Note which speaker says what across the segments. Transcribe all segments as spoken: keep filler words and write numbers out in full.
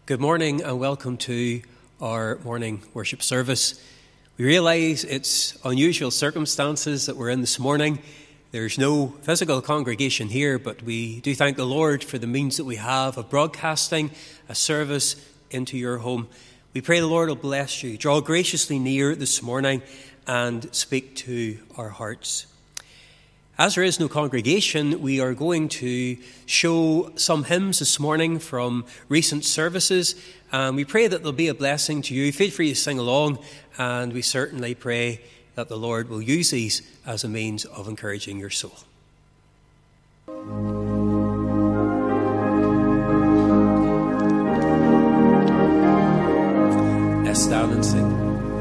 Speaker 1: Good morning and welcome to our morning worship service. We realise it's unusual circumstances that we're in this morning. There's no physical congregation here, but we do thank the Lord for the means that we have of broadcasting a service into your home. We pray the Lord will bless you. Draw graciously near this morning and speak to our hearts. As there is no congregation, we are going to show some hymns this morning from recent services, and we pray that they'll be a blessing to you. Feel free to sing along, and we certainly pray that the Lord will use these as a means of encouraging your soul. Let's stand and sing.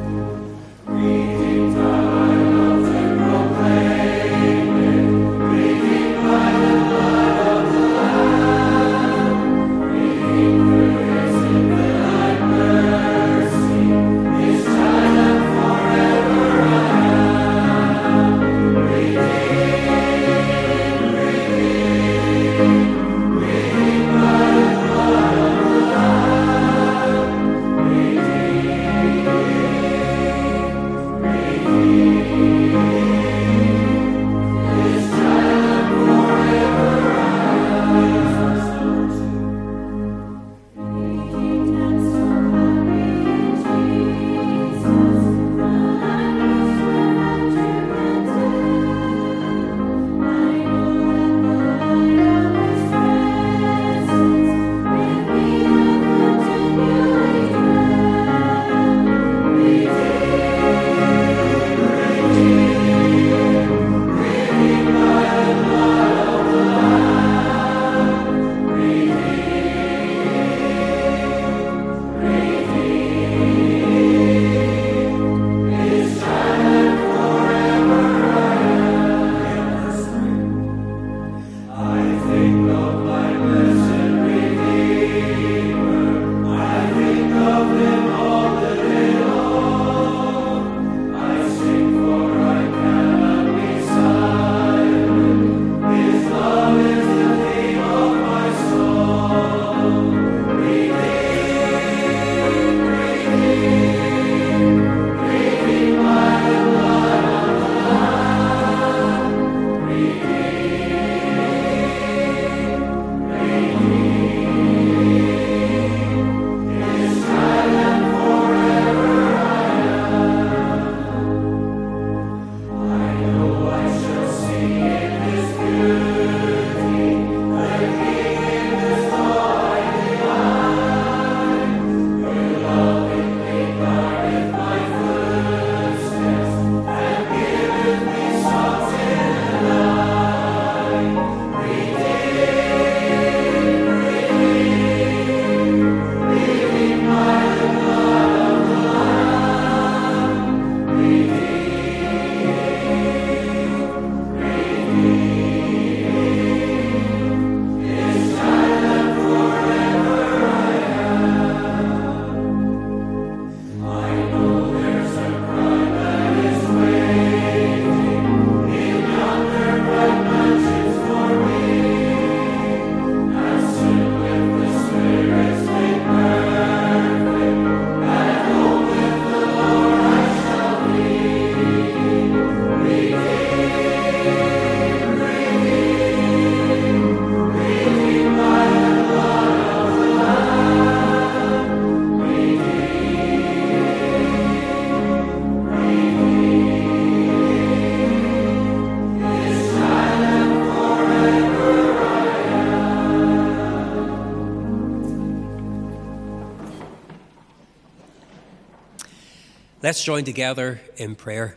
Speaker 1: Let's join together in prayer.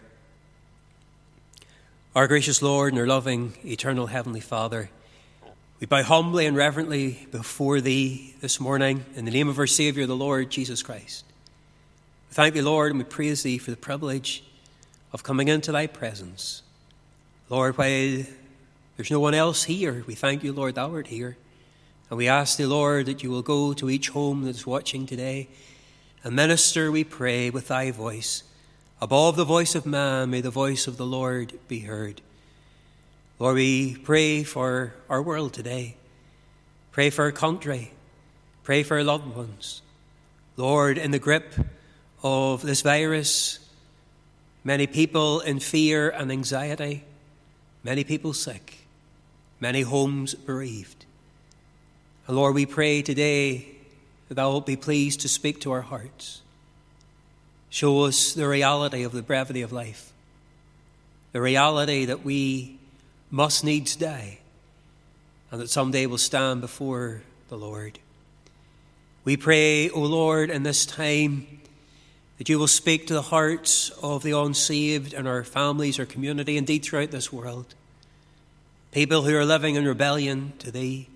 Speaker 1: Our gracious Lord and our loving, eternal Heavenly Father, we bow humbly and reverently before Thee this morning in the name of our Saviour, the Lord Jesus Christ. We thank Thee, Lord, and we praise Thee for the privilege of coming into Thy presence. Lord, while there's no one else here, we thank You, Lord, Thou art here. And we ask Thee, Lord, that You will go to each home that is watching today and minister, we pray, with Thy voice. Above the voice of man, may the voice of the Lord be heard. Lord, we pray for our world today. Pray for our country. Pray for our loved ones. Lord, in the grip of this virus, many people in fear and anxiety, many people sick, many homes bereaved. And Lord, we pray today that thou wilt be pleased to speak to our hearts. Show us the reality of the brevity of life, the reality that we must needs die, and that someday we'll stand before the Lord. We pray, O Lord, in this time that you will speak to the hearts of the unsaved in our families, our community, indeed throughout this world. People who are living in rebellion to thee.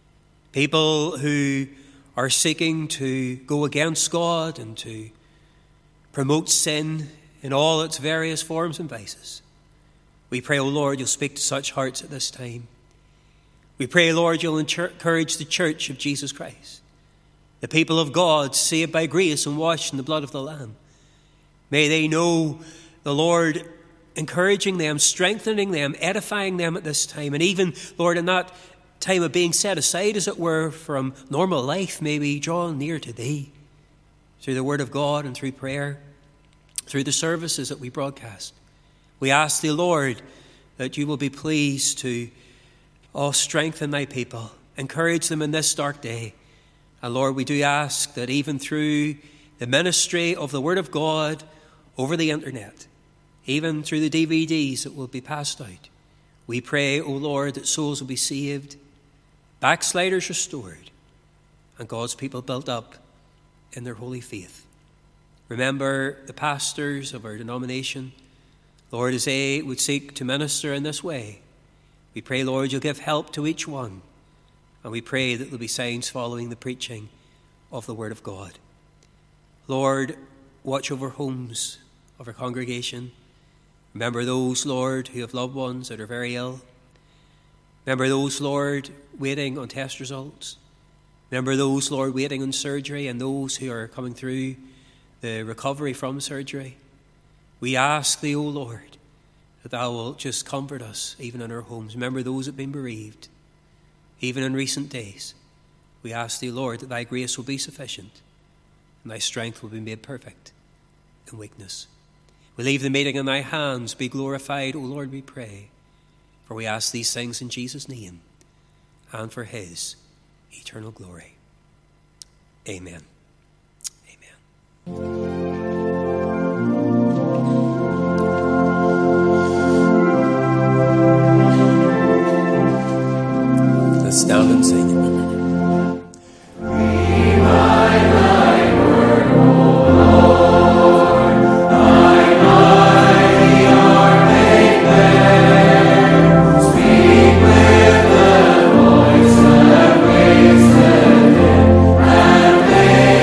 Speaker 1: People who are seeking to go against God and to promote sin in all its various forms and vices. We pray, O Lord, you'll speak to such hearts at this time. We pray, Lord, you'll encourage the church of Jesus Christ, the people of God, saved by grace and washed in the blood of the Lamb. May they know the Lord encouraging them, strengthening them, edifying them at this time. And even, Lord, in that time of being set aside, as it were, from normal life, may we draw near to thee through the word of God and through prayer, through the services that we broadcast. We ask thee, Lord, that you will be pleased to oh, strengthen thy people, encourage them in this dark day. And Lord, we do ask that even through the ministry of the word of God over the internet, even through the D V Ds that will be passed out, we pray, O Lord, that souls will be saved, backsliders restored, and God's people built up in their holy faith. Remember the pastors of our denomination, Lord, as they would seek to minister in this way. We pray, Lord, you'll give help to each one, and we pray that there'll be signs following the preaching of the word of God. Lord, watch over homes of our congregation. Remember those, Lord, who have loved ones that are very ill. Remember those, Lord, waiting on test results. Remember those, Lord, waiting on surgery, and those who are coming through the recovery from surgery. We ask thee, O Lord, that thou wilt just comfort us, even in our homes. Remember those that have been bereaved, even in recent days. We ask thee, Lord, that thy grace will be sufficient, and thy strength will be made perfect in weakness. We leave the meeting in thy hands. Be glorified, O Lord, we pray. For we ask these things in Jesus' name and for his eternal glory. Amen. Amen. Let's stand and sing.
Speaker 2: Speak with the voice that wasted him, and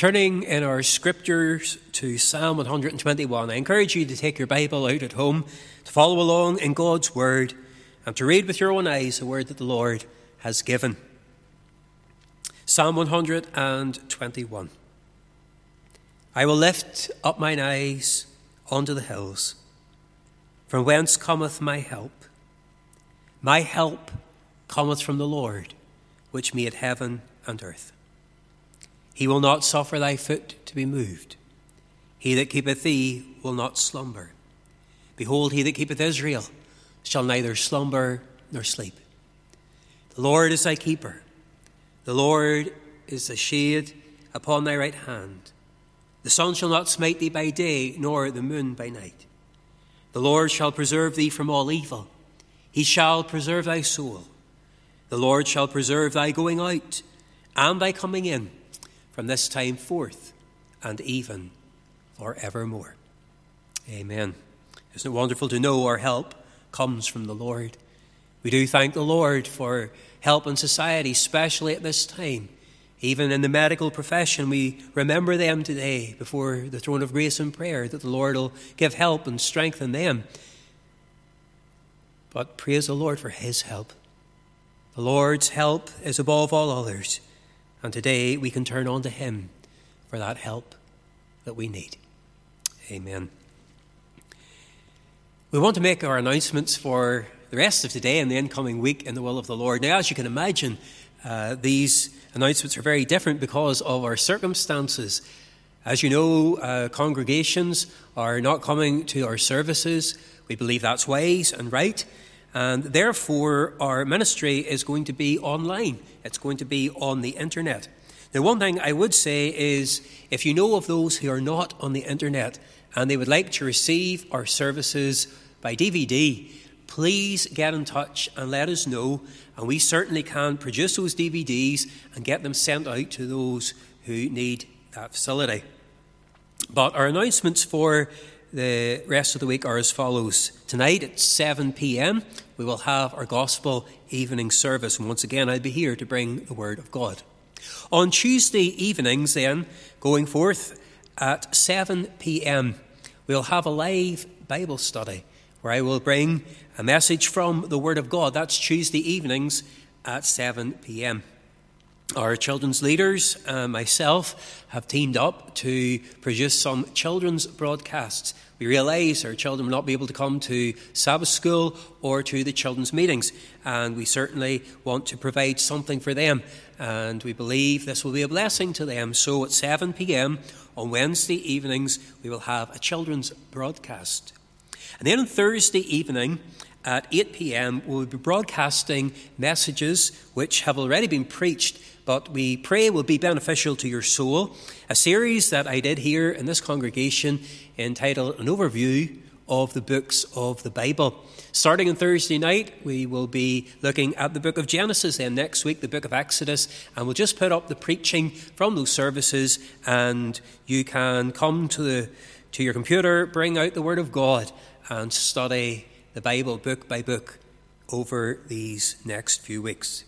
Speaker 1: turning in our scriptures to Psalm one hundred twenty-one. I encourage you to take your Bible out at home, to follow along in God's word, and to read with your own eyes the word that the Lord has given. Psalm one hundred twenty-one. I will lift up mine eyes unto the hills, from whence cometh my help. My help cometh from the Lord, which made heaven and earth. He will not suffer thy foot to be moved. He that keepeth thee will not slumber. Behold, he that keepeth Israel shall neither slumber nor sleep. The Lord is thy keeper. The Lord is the shade upon thy right hand. The sun shall not smite thee by day, nor the moon by night. The Lord shall preserve thee from all evil. He shall preserve thy soul. The Lord shall preserve thy going out and thy coming in, from this time forth and even forevermore. Amen. Isn't it wonderful to know our help comes from the Lord? We do thank the Lord for help in society, especially at this time. Even in the medical profession, we remember them today before the throne of grace in prayer, that the Lord will give help and strengthen them. But praise the Lord for his help. The Lord's help is above all others. And today we can turn on to him for that help that we need. Amen. We want to make our announcements for the rest of today and the incoming week in the will of the Lord. Now, as you can imagine, uh, these announcements are very different because of our circumstances. As you know, uh, congregations are not coming to our services. We believe that's wise and right. And therefore, our ministry is going to be online. It's going to be on the internet. Now, one thing I would say is, if you know of those who are not on the internet and they would like to receive our services by D V D, please get in touch and let us know. And we certainly can produce those D V Ds and get them sent out to those who need that facility. But our announcements for the rest of the week are as follows. Tonight at seven p.m. we will have our gospel evening service. And once again, I'll be here to bring the word of God. On Tuesday evenings then, going forth at seven p.m, we'll have a live Bible study where I will bring a message from the Word of God. That's Tuesday evenings at seven p.m. Our children's leaders and myself have teamed up to produce some children's broadcasts. We realise our children will not be able to come to Sabbath school or to the children's meetings, and we certainly want to provide something for them, and we believe this will be a blessing to them. So at seven p.m. on Wednesday evenings we will have a children's broadcast. And then on Thursday evening at eight p.m. we'll be broadcasting messages which have already been preached, but we pray will be beneficial to your soul. A series that I did here in this congregation entitled An Overview of the Books of the Bible. Starting on Thursday night, we will be looking at the book of Genesis, then next week the book of Exodus, and we'll just put up the preaching from those services, and you can come to the to your computer, bring out the Word of God, and study the Bible book by book over these next few weeks.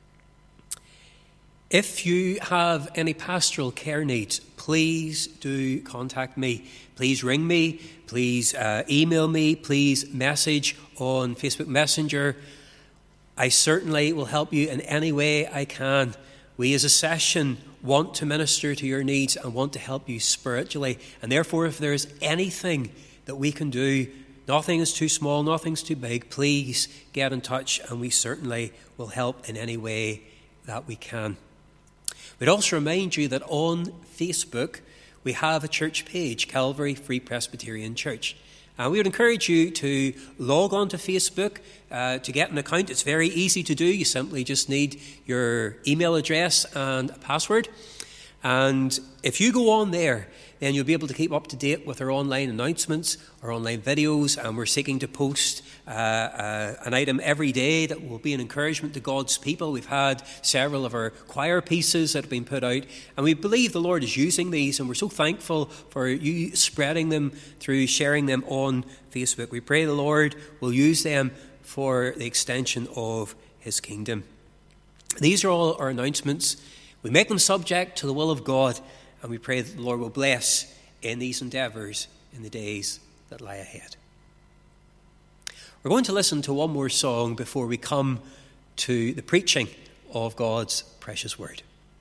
Speaker 1: If you have any pastoral care needs, please do contact me. Please ring me, please uh, email me, please message on Facebook Messenger. I certainly will help you in any way I can. We as a session want to minister to your needs and want to help you spiritually. And therefore, if there's anything that we can do, nothing is too small, nothing's too big, please get in touch and we certainly will help in any way that we can. We'd also remind you that on Facebook we have a church page, Calvary Free Presbyterian Church. And we would encourage you to log on to Facebook uh, to get an account. It's very easy to do. You simply just need your email address and a password. And if you go on there, then you'll be able to keep up to date with our online announcements, our online videos, and we're seeking to post uh, uh, an item every day that will be an encouragement to God's people. We've had several of our choir pieces that have been put out, and we believe the Lord is using these, and we're so thankful for you spreading them through sharing them on Facebook. We pray the Lord will use them for the extension of his kingdom. These are all our announcements. We make them subject to the will of God, and we pray that the Lord will bless in these endeavours in the days that lie ahead. We're going to listen to one more song before we come to the preaching of God's precious word.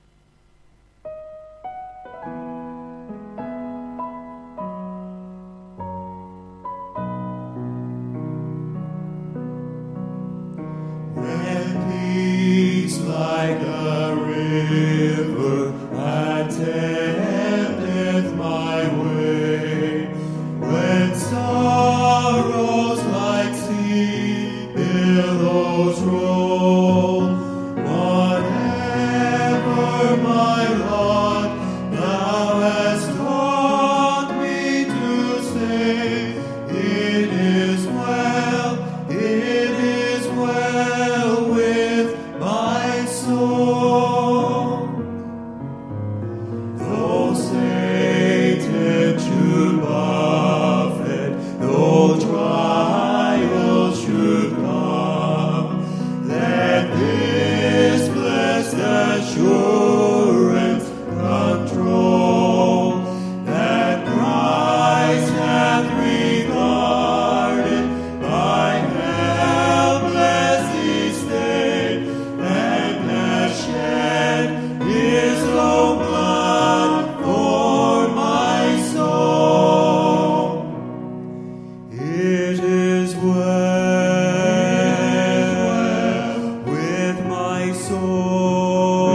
Speaker 2: When peace like a river attendeth my way, when sorrows like sea billows roll, whatever my lot, thou hast taught me to say, it is well, it is well with my soul. Though Satan should buffet, though trials should come, let this blessed assurance control, that Christ hath regarded my helpless estate, and hath shed his own blood for my soul. It is well with my soul.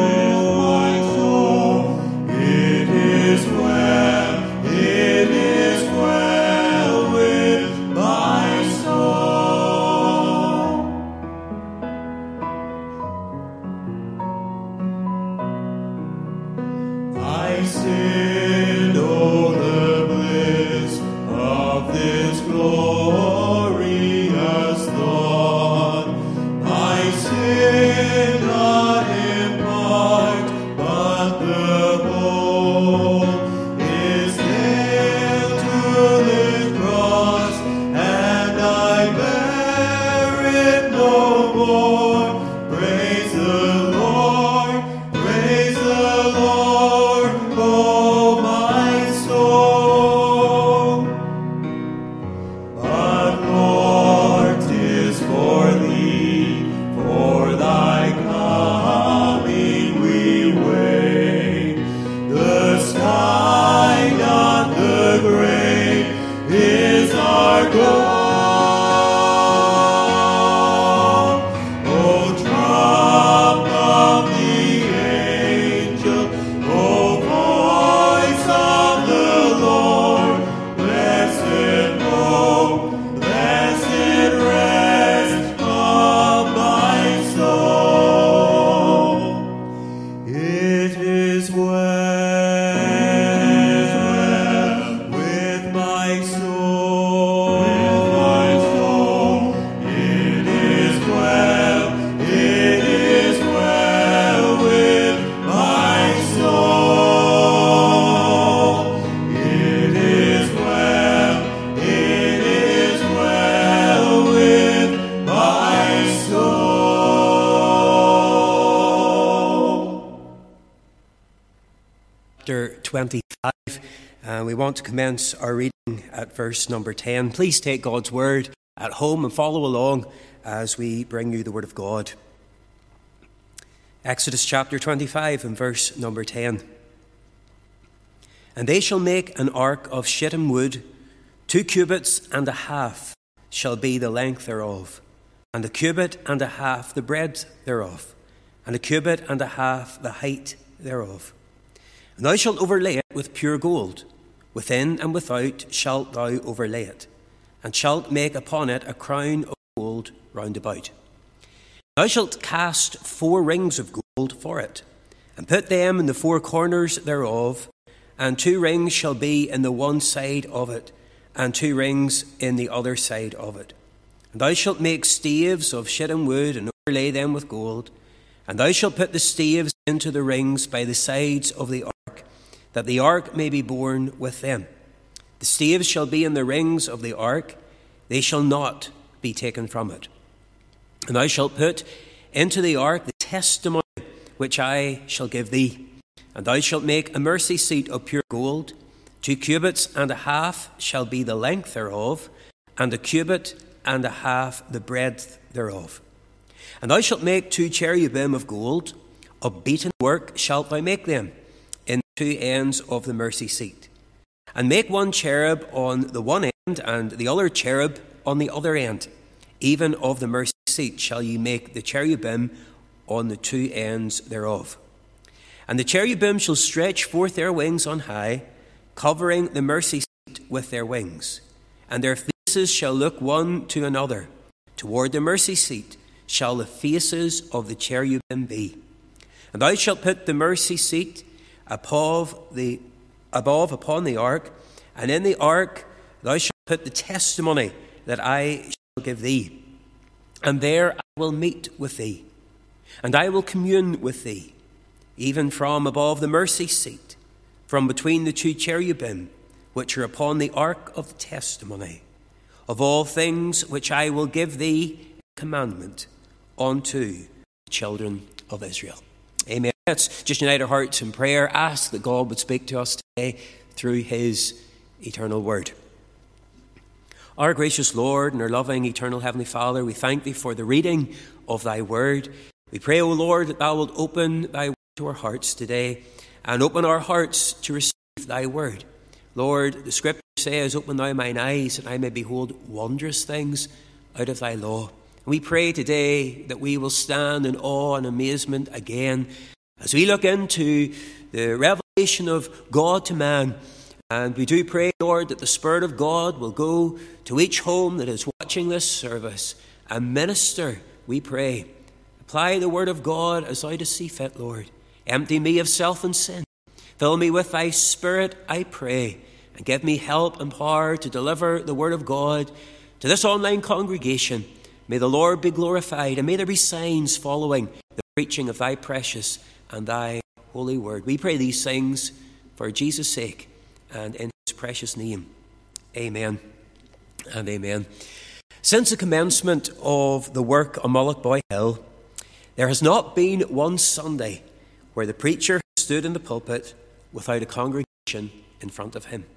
Speaker 2: It is well, it is well with my soul. I sinned, oh, the bliss of this glorious thought. I sinned not in part, but the whole is nailed to this cross, and I bear it no more. Praise the Lord, praise the Lord, oh my soul. But Lord, 'tis for thee, for thy coming we wait. The sky, not the grave, is our goal. O trump of the angel, O voice of the Lord, blessed hope, blessed rest of my soul. It is well with my soul. It is well, it is well with my soul. It is well, it is well with my soul.
Speaker 1: Chapter twenty-five, and we want to commence our reading at verse number ten. Please take God's word at home and follow along as we bring you the word of God. Exodus chapter twenty-five and verse number ten. And they shall make an ark of shittim wood, two cubits and a half shall be the length thereof, and a cubit and a half the breadth thereof, and a cubit and a half the height thereof. And thou shalt overlay it with pure gold. Within and without shalt thou overlay it, and shalt make upon it a crown of gold round about. Thou shalt cast four rings of gold for it, and put them in the four corners thereof, and two rings shall be in the one side of it, and two rings in the other side of it. And thou shalt make staves of shittim wood, and overlay them with gold. And thou shalt put the staves into the rings by the sides of the ark, that the ark may be borne with them. The staves shall be in the rings of the ark, they shall not be taken from it. And thou shalt put into the ark the testimony which I shall give thee. And And thou shalt make a mercy seat of pure gold. Two cubits and a half shall be the length thereof, and a cubit and a half the breadth thereof. And thou shalt make two cherubim of gold. Of beaten work shalt thou make them in the two ends of the mercy seat. And make one cherub on the one end, and the other cherub on the other end. Even of the mercy seat shall ye make the cherubim on the two ends thereof. And the cherubim shall stretch forth their wings on high, covering the mercy seat with their wings. And their faces shall look one to another. Toward the mercy seat shall the faces of the cherubim be. And thou shalt put the mercy seat above the above upon the ark, and in the ark thou shalt put the testimony that I shall give thee. And there I will meet with thee, and I will commune with thee, even from above the mercy seat, from between the two cherubim which are upon the ark of the testimony, of all things which I will give thee commandment unto the children of Israel. Amen. Let's just unite our hearts in prayer. Ask that God would speak to us today through his eternal word. Our gracious Lord and our loving eternal Heavenly Father, we thank thee for the reading of thy word. We pray, O Lord, that thou wilt open thy word to our hearts today and open our hearts to receive thy word. Lord, the scripture says, open thou mine eyes that I may behold wondrous things out of thy law. We pray today that we will stand in awe and amazement again as we look into the revelation of God to man. And we do pray, Lord, that the Spirit of God will go to each home that is watching this service and minister, we pray. Apply the word of God as thou dost see fit, Lord. Empty me of self and sin. Fill me with thy Spirit, I pray, and give me help and power to deliver the word of God to this online congregation. May the Lord be glorified, and may there be signs following the preaching of thy precious and thy holy word. We pray these things for Jesus' sake and in his precious name. Amen and amen. Since the commencement of the work on Mullaghboy Hill, there has not been one Sunday where the preacher stood in the pulpit without a congregation in front of him.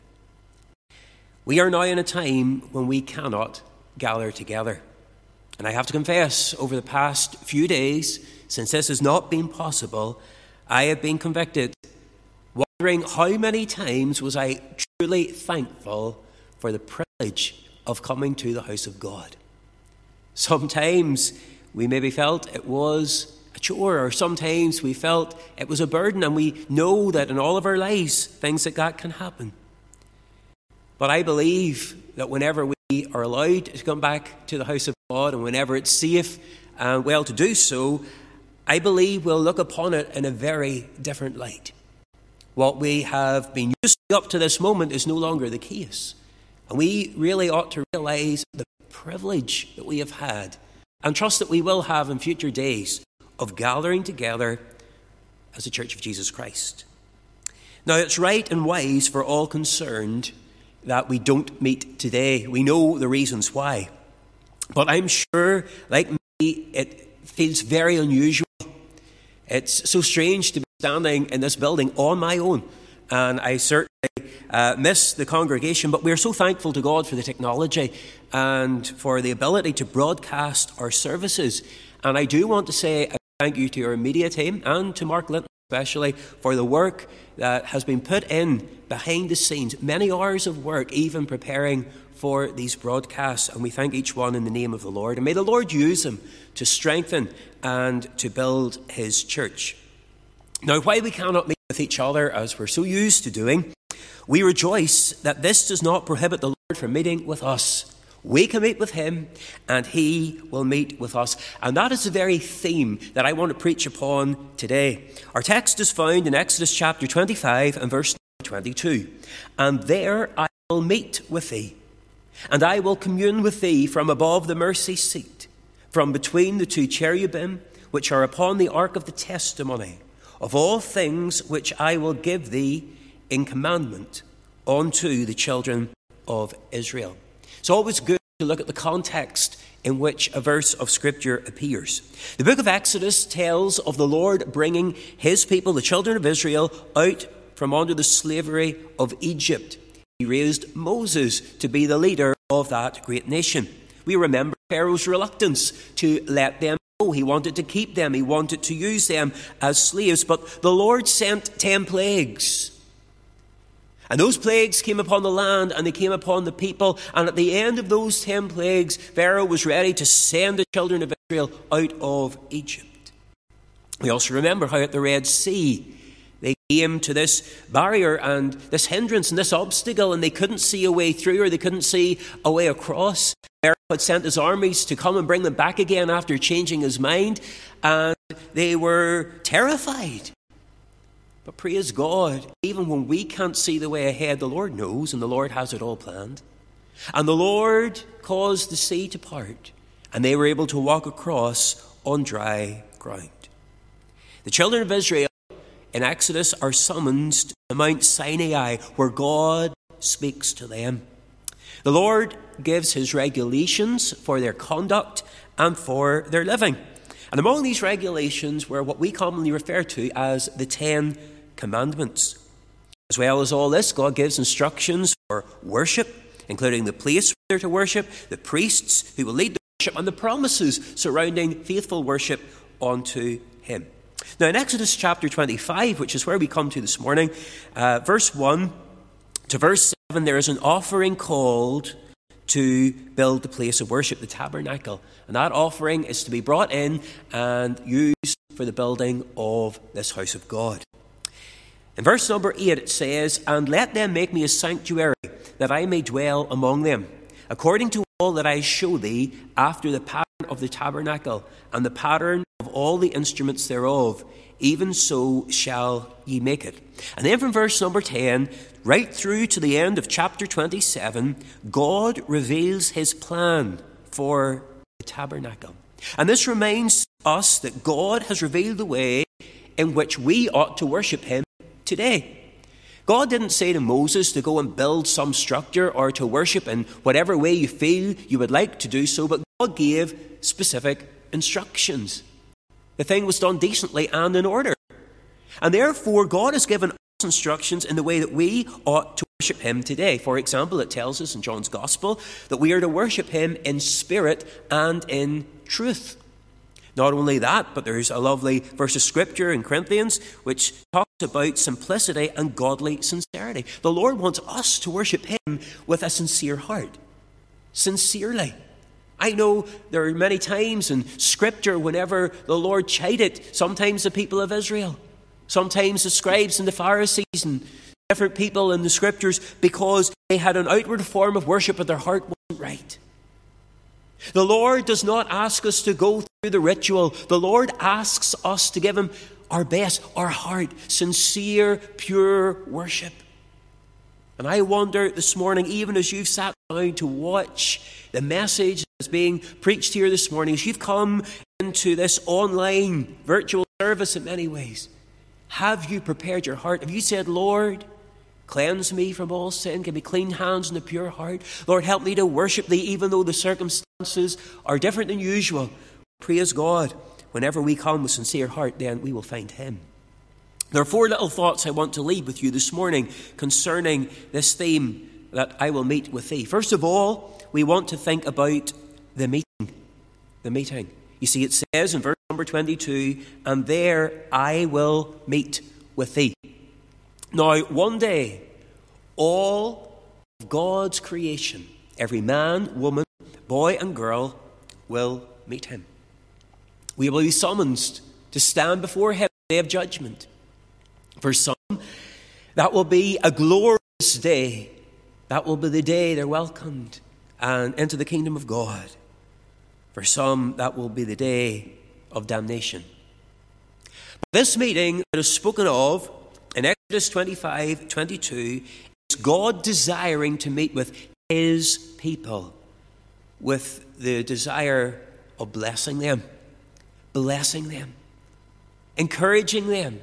Speaker 1: We are now in a time when we cannot gather together. And I have to confess, over the past few days, since this has not been possible, I have been convicted, wondering how many times was I truly thankful for the privilege of coming to the house of God. Sometimes we maybe felt it was a chore, or sometimes we felt it was a burden, and we know that in all of our lives, things like that can happen. But I believe that whenever we are allowed to come back to the house of God, and whenever it's safe and well to do so, I believe we'll look upon it in a very different light. What we have been used to up to this moment is no longer the case. And we really ought to realize the privilege that we have had, and trust that we will have in future days, of gathering together as the Church of Jesus Christ. Now, it's right and wise for all concerned that we don't meet today. We know the reasons why. But I'm sure, like me, it feels very unusual. It's so strange to be standing in this building on my own. And I certainly uh, miss the congregation, but we're so thankful to God for the technology and for the ability to broadcast our services. And I do want to say a thank you to our media team and to Mark Linton especially for the work that has been put in behind the scenes. Many hours of work even preparing for these broadcasts, and we thank each one in the name of the Lord. And may the Lord use them to strengthen and to build his church. Now, while we cannot meet with each other as we're so used to doing, we rejoice that this does not prohibit the Lord from meeting with us. We can meet with him, and he will meet with us. And that is the very theme that I want to preach upon today. Our text is found in Exodus chapter twenty-five and verse twenty-two. And there I will meet with thee, and I will commune with thee from above the mercy seat, from between the two cherubim which are upon the ark of the testimony, of all things which I will give thee in commandment unto the children of Israel. It's always good to look at the context in which a verse of Scripture appears. The book of Exodus tells of the Lord bringing his people, the children of Israel, out from under the slavery of Egypt. He raised Moses to be the leader of that great nation. We remember Pharaoh's reluctance to let them go. He wanted to keep them. He wanted to use them as slaves. But the Lord sent ten plagues. And those plagues came upon the land and they came upon the people. And at the end of those ten plagues, Pharaoh was ready to send the children of Israel out of Egypt. We also remember how at the Red Sea, they came to this barrier and this hindrance and this obstacle, and they couldn't see a way through, or they couldn't see a way across. Pharaoh had sent his armies to come and bring them back again after changing his mind, and they were terrified. But praise God, even when we can't see the way ahead, the Lord knows, and the Lord has it all planned. And the Lord caused the sea to part, and they were able to walk across on dry ground. The children of Israel in Exodus are summoned to Mount Sinai, where God speaks to them. The Lord gives his regulations for their conduct and for their living. And among these regulations were what we commonly refer to as the Ten Commandments. As well as all this, God gives instructions for worship, including the place where they're to worship, the priests who will lead the worship, and the promises surrounding faithful worship unto him. Now in Exodus chapter twenty-five, which is where we come to this morning, uh, verse one to verse seven, there is an offering called to build the place of worship, the tabernacle. And that offering is to be brought in and used for the building of this house of God. In verse number eight it says, "And let them make me a sanctuary, that I may dwell among them, according to all that I show thee, after the pattern of the tabernacle, and the pattern of all the instruments thereof, even so shall ye make it." And then from verse number ten, right through to the end of chapter twenty-seven, God reveals his plan for the tabernacle. And this reminds us that God has revealed the way in which we ought to worship him today. God didn't say to Moses to go and build some structure or to worship in whatever way you feel you would like to do so, but God gave specific instructions. The thing was done decently and in order. And therefore, God has given us instructions in the way that we ought to worship him today. For example, it tells us in John's Gospel that we are to worship him in spirit and in truth. Not only that, but there's a lovely verse of Scripture in Corinthians which talks about simplicity and godly sincerity. The Lord wants us to worship him with a sincere heart. Sincerely. I know there are many times in Scripture whenever the Lord chided sometimes the people of Israel, sometimes the scribes and the Pharisees and different people in the Scriptures, because they had an outward form of worship but their heart wasn't right. The Lord does not ask us to go through the ritual. The Lord asks us to give him our best, our heart, sincere, pure worship. And I wonder this morning, even as you've sat down to watch the message that's being preached here this morning, as you've come into this online virtual service in many ways, have you prepared your heart? Have you said, "Lord, cleanse me from all sin, give me clean hands and a pure heart. Lord, help me to worship thee even though the circumstances are different than usual"? Praise God. Whenever we come with sincere heart, then we will find him. There are four little thoughts I want to leave with you this morning concerning this theme, that I will meet with thee. First of all, we want to think about the meeting. The meeting. You see, it says in verse number twenty-two, "And there I will meet with thee." Now, one day, all of God's creation, every man, woman, boy and girl, will meet him. We will be summoned to stand before him on the day of judgment. For some, that will be a glorious day. That will be the day they're welcomed and into the kingdom of God. For some, that will be the day of damnation. But this meeting that is spoken of in Exodus twenty-five twenty-two is God desiring to meet with his people with the desire of blessing them, blessing them, encouraging them,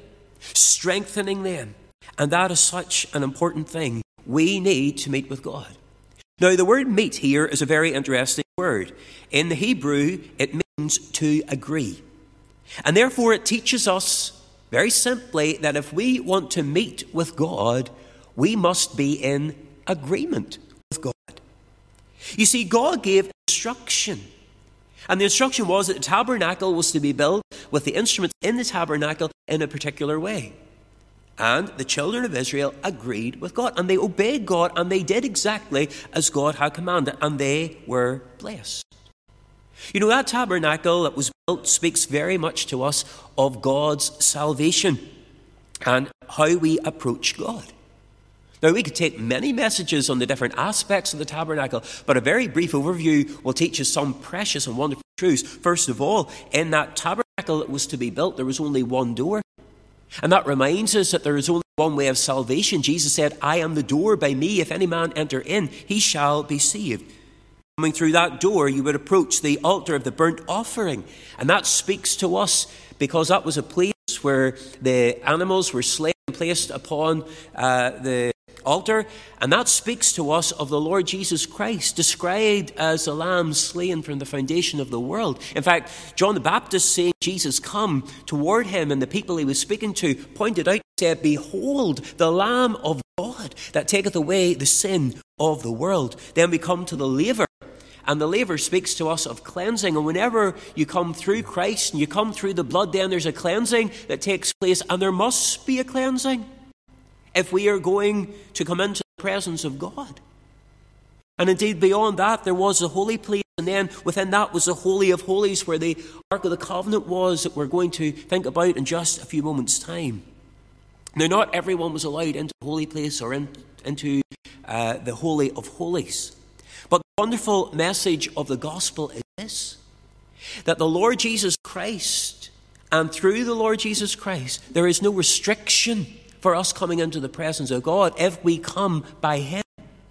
Speaker 1: strengthening them. And that is such an important thing. We need to meet with God.
Speaker 3: Now, the word meet here is a very interesting word. In the Hebrew, it means to agree. And therefore, it teaches us very simply that if we want to meet with God, we must be in agreement with God. You see, God gave instruction. And the instruction was that the tabernacle was to be built with the instruments in the tabernacle in a particular way. And the children of Israel agreed with God, and they obeyed God, and they did exactly as God had commanded, and they were blessed. You know, that tabernacle that was built speaks very much to us of God's salvation and how we approach God. Now, we could take many messages on the different aspects of the tabernacle, but a very brief overview will teach us some precious and wonderful truths. First of all, in that tabernacle that was to be built, there was only one door. And that reminds us that there is only one way of salvation. Jesus said, I am the door. By me, if any man enter in, he shall be saved. Coming through that door, you would approach the altar of the burnt offering. And that speaks to us because that was a place where the animals were slain and placed upon uh, the altar. And that speaks to us of the Lord Jesus Christ, described as a lamb slain from the foundation of the world. In fact, John the Baptist, seeing Jesus come toward him and the people he was speaking to, pointed out, said, Behold, the Lamb of God that taketh away the sin of the world. Then we come to the laver. And the laver speaks to us of cleansing. And whenever you come through Christ and you come through the blood, then there's a cleansing that takes place. And there must be a cleansing if we are going to come into the presence of God. And indeed, beyond that, there was a holy place. And then within that was the Holy of Holies, where the Ark of the Covenant was, that we're going to think about in just a few moments' time. Now, not everyone was allowed into the holy place or in, into uh, the Holy of Holies. But the wonderful message of the gospel is this, that the Lord Jesus Christ, and through the Lord Jesus Christ, there is no restriction for us coming into the presence of God if we come by him.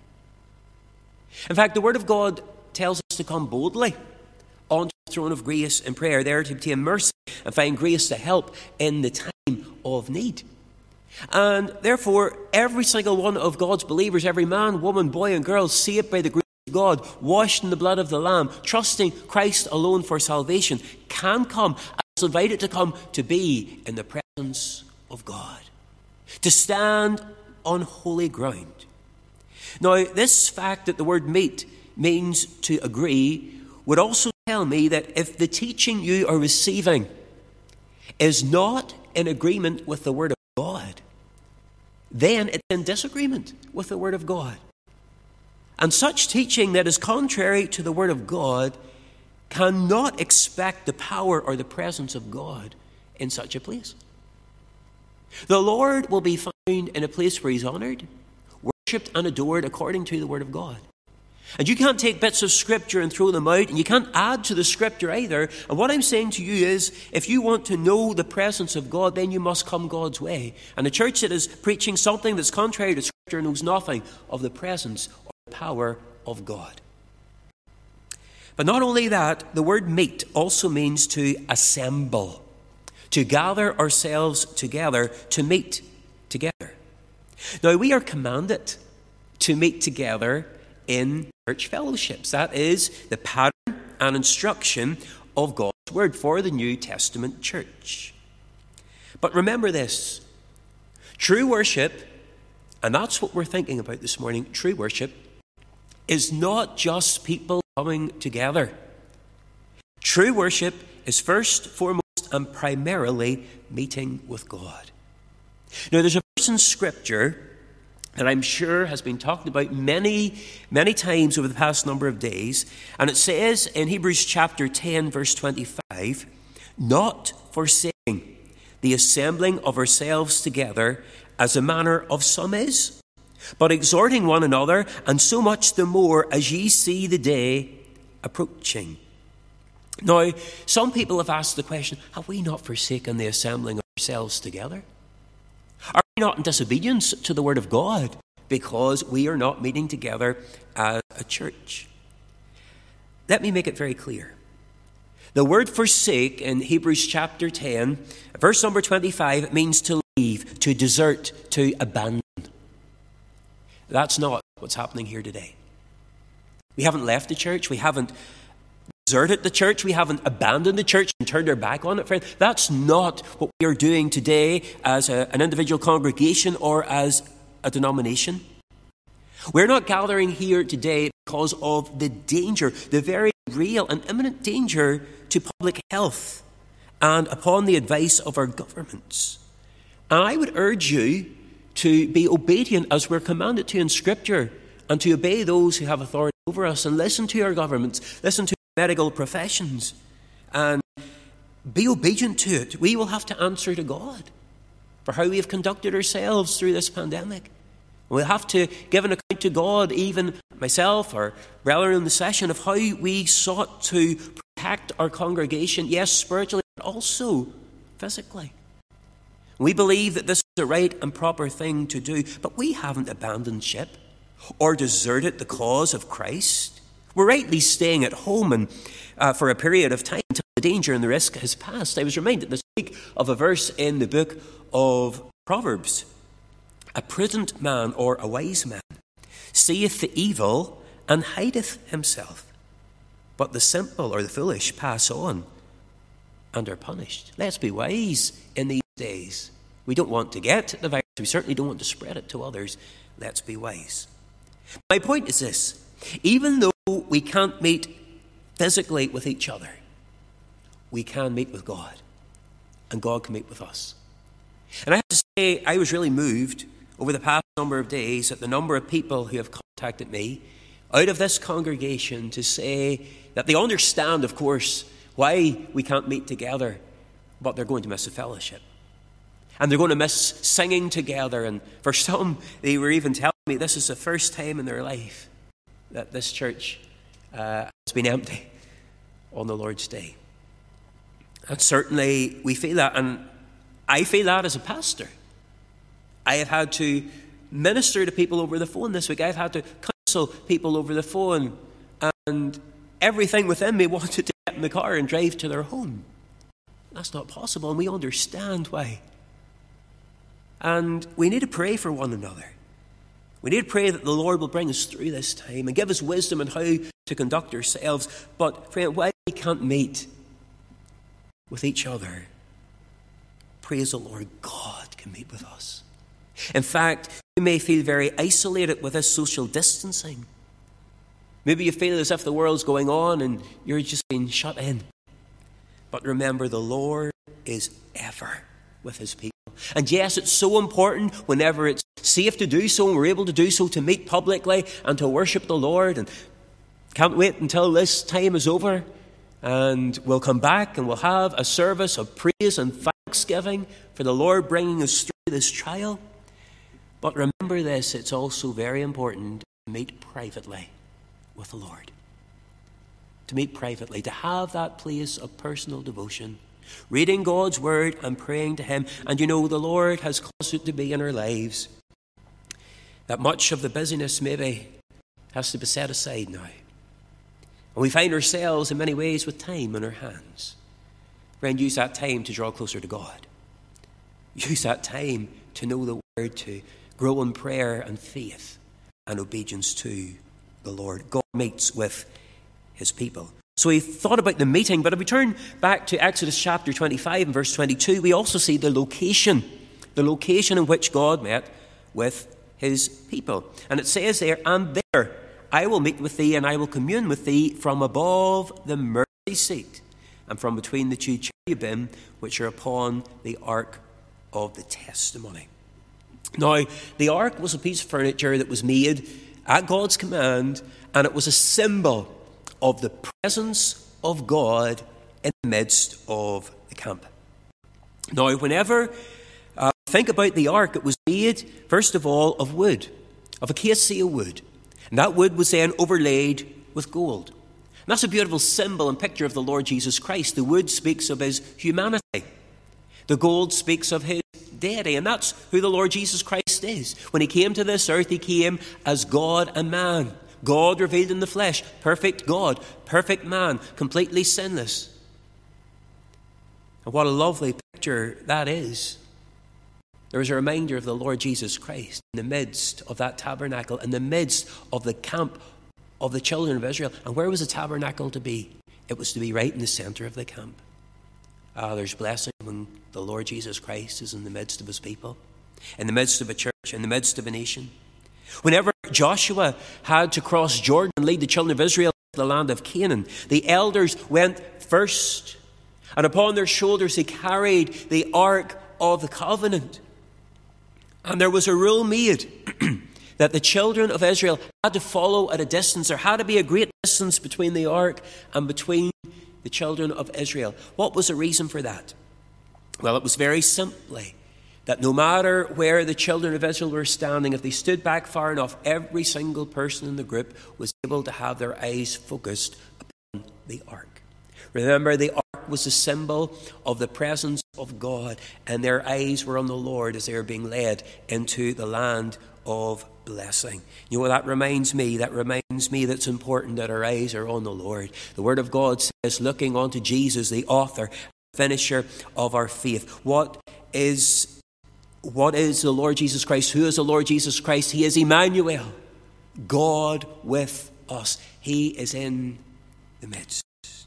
Speaker 3: In fact, the Word of God tells us to come boldly onto the throne of grace in prayer, there to obtain mercy and find grace to help in the time of need. And therefore, every single one of God's believers, every man, woman, boy and girl, saved by the grace of God, washed in the blood of the Lamb, trusting Christ alone for salvation, can come, and is invited to come to be in the presence of God, to stand on holy ground. Now, this fact that the word meet means to agree would also tell me that if the teaching you are receiving is not in agreement with the Word of God, then it's in disagreement with the Word of God. And such teaching that is contrary to the Word of God cannot expect the power or the presence of God in such a place. The Lord will be found in a place where he's honored, worshipped and adored according to the Word of God. And you can't take bits of Scripture and throw them out, and you can't add to the Scripture either. And what I'm saying to you is, if you want to know the presence of God, then you must come God's way. And a church that is preaching something that's contrary to Scripture knows nothing of the presence or the power of God. But not only that, the word meet also means to assemble, to gather ourselves together, to meet together. Now, we are commanded to meet together in church fellowships. That is the pattern and instruction of God's Word for the New Testament church. But remember this, true worship, and that's what we're thinking about this morning, true worship is not just people coming together. True worship is first, foremost, and primarily meeting with God. Now, there's a verse in Scripture that I'm sure has been talked about many, many times over the past number of days. And it says in Hebrews chapter ten, verse twenty-five, not forsaking the assembling of ourselves together as the manner of some is, but exhorting one another, and so much the more as ye see the day approaching. Now, some people have asked the question, have we not forsaken the assembling of ourselves together? Are we not in disobedience to the Word of God because we are not meeting together as a church? Let me make it very clear. The word forsake in Hebrews chapter ten, verse number twenty-five, means to leave, to desert, to abandon. That's not what's happening here today. We haven't left the church. We haven't deserted the church. We haven't abandoned the church and turned our back on it, friend. That's not what we are doing today as a, an individual congregation or as a denomination. We're not gathering here today because of the danger, the very real and imminent danger to public health, and upon the advice of our governments. And I would urge you to be obedient as we're commanded to in Scripture, and to obey those who have authority over us, and listen to our governments, listen to medical professions, and be obedient to it. We will have to answer to God for how we have conducted ourselves through this pandemic. We'll have to give an account to God, even myself or brethren in the session, of how we sought to protect our congregation, yes, spiritually, but also physically. We believe that this is the right and proper thing to do, but we haven't abandoned ship or deserted the cause of Christ. We're rightly staying at home and uh, for a period of time until the danger and the risk has passed. I was reminded this week of a verse in the book of Proverbs. A prudent man or a wise man seeth the evil and hideth himself, but the simple or the foolish pass on and are punished. Let's be wise in these days. We don't want to get the virus. We certainly don't want to spread it to others. Let's be wise. My point is this. Even though we can't meet physically with each other, we can meet with God, and God can meet with us. And I have to say, I was really moved over the past number of days at the number of people who have contacted me out of this congregation to say that they understand, of course, why we can't meet together, but they're going to miss the fellowship. And they're going to miss singing together. And for some, they were even telling me this is the first time in their life that this church uh, has been empty on the Lord's Day. And certainly we feel that, and I feel that as a pastor. I have had to minister to people over the phone this week. I've had to counsel people over the phone, and everything within me wanted to get in the car and drive to their home. That's not possible, and we understand why. And we need to pray for one another. We need to pray that the Lord will bring us through this time and give us wisdom on how to conduct ourselves. But friend, why we can't meet with each other, praise the Lord, God can meet with us. In fact, you may feel very isolated with this social distancing. Maybe you feel as if the world's going on and you're just being shut in. But remember, the Lord is ever with his people. And yes, it's so important whenever it's safe to do so and we're able to do so, to meet publicly and to worship the Lord. And can't wait until this time is over and we'll come back and we'll have a service of praise and thanksgiving for the Lord bringing us through this trial. But remember this, it's also very important to meet privately with the Lord. To meet privately, to have that place of personal devotion, reading God's word and praying to him. And you know, the Lord has caused it to be in our lives that much of the busyness maybe has to be set aside now. And we find ourselves in many ways with time in our hands. Friend, use that time to draw closer to God. Use that time to know the word, to grow in prayer and faith and obedience to the Lord. God meets with his people. So we thought about the meeting, but if we turn back to Exodus chapter twenty-five and verse twenty-two, we also see the location, the location in which God met with his people. And it says there, and there I will meet with thee, and I will commune with thee from above the mercy seat, and from between the two cherubim which are upon the ark of the testimony. Now, the ark was a piece of furniture that was made at God's command, and it was a symbol of the presence of God in the midst of the camp. Now, whenever uh, think about the ark, it was made, first of all, of wood, of acacia wood. And that wood was then overlaid with gold. And that's a beautiful symbol and picture of the Lord Jesus Christ. The wood speaks of his humanity. The gold speaks of his deity. And that's who the Lord Jesus Christ is. When he came to this earth, he came as God and man. God revealed in the flesh, perfect God, perfect man, completely sinless. And what a lovely picture that is. There is a reminder of the Lord Jesus Christ in the midst of that tabernacle, in the midst of the camp of the children of Israel. And where was the tabernacle to be? It was to be right in the center of the camp. Ah, there's blessing when the Lord Jesus Christ is in the midst of his people, in the midst of a church, in the midst of a nation. Whenever Joshua had to cross Jordan and lead the children of Israel to the land of Canaan, the elders went first, and upon their shoulders they carried the Ark of the Covenant. And there was a rule made that the children of Israel had to follow at a distance. There had to be a great distance between the Ark and between the children of Israel. What was the reason for that? Well, it was very simply that no matter where the children of Israel were standing, if they stood back far enough, every single person in the group was able to have their eyes focused upon the Ark. Remember, the Ark was a symbol of the presence of God, and their eyes were on the Lord as they were being led into the land of blessing. You know what that reminds me? That reminds me that it's important that our eyes are on the Lord. The Word of God says, looking unto Jesus, the author, finisher of our faith. What is What is the Lord Jesus Christ? Who is the Lord Jesus Christ? He is Emmanuel, God with us. He is in the midst.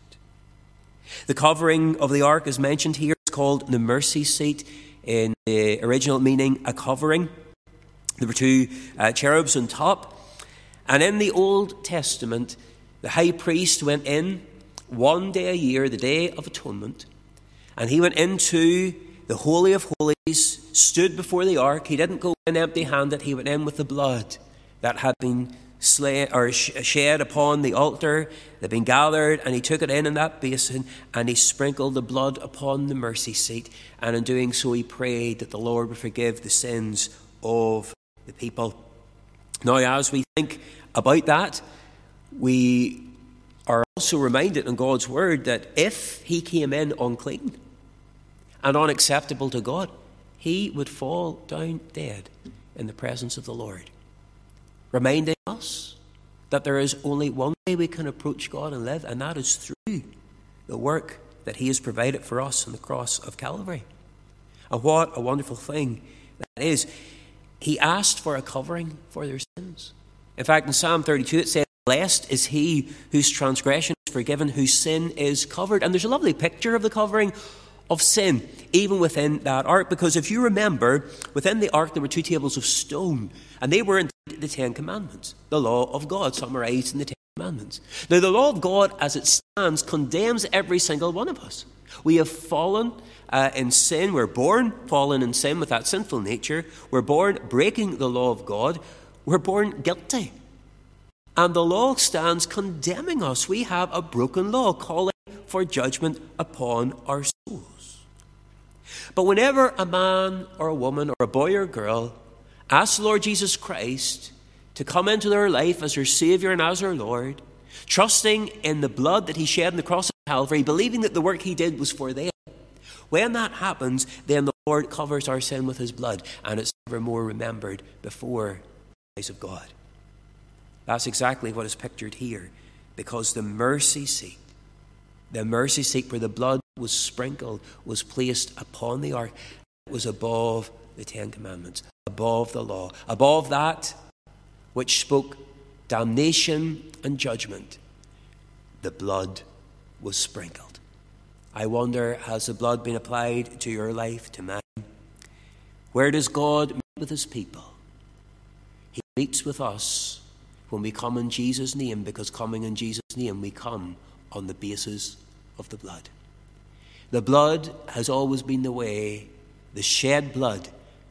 Speaker 3: The covering of the ark is mentioned here. It's called the mercy seat, in the original meaning a covering. There were two uh, cherubs on top. And in the Old Testament, the high priest went in one day a year, the Day of Atonement, and he went into the Holy of Holies, stood before the ark. He didn't go in empty-handed. He went in with the blood that had been slain or shed upon the altar, that had been gathered, and he took it in in that basin, and he sprinkled the blood upon the mercy seat. And in doing so, he prayed that the Lord would forgive the sins of the people. Now, as we think about that, we are also reminded in God's word that if he came in unclean and unacceptable to God, he would fall down dead in the presence of the Lord, reminding us that there is only one way we can approach God and live, and that is through the work that he has provided for us on the cross of Calvary. And what a wonderful thing that is. He asked for a covering for their sins. In fact, in Psalm thirty-two it says, blessed is he whose transgression is forgiven, whose sin is covered. And there's a lovely picture of the covering of sin, even within that ark. Because if you remember, within the ark there were two tables of stone, and they were indeed the Ten Commandments, the law of God, summarized in the Ten Commandments. Now, the law of God, as it stands, condemns every single one of us. We have fallen uh, in sin. We're born fallen in sin with that sinful nature. We're born breaking the law of God. We're born guilty. And the law stands condemning us. We have a broken law calling for judgment upon our souls. But whenever a man or a woman or a boy or girl asks the Lord Jesus Christ to come into their life as their Savior and as their Lord, trusting in the blood that he shed on the cross of Calvary, believing that the work he did was for them, when that happens, then the Lord covers our sin with his blood, and it's never more remembered before the eyes of God. That's exactly what is pictured here, because the mercy seat, the mercy seat where the blood was sprinkled, was placed upon the ark. It was above the Ten Commandments, above the law, above that which spoke damnation and judgment. The blood was sprinkled. I wonder, has the blood been applied to your life, to mine? Where does God meet with his people? He meets with us when we come in Jesus' name, because coming in Jesus' name, we come on the basis of the blood. The blood has always been the way, the shed blood,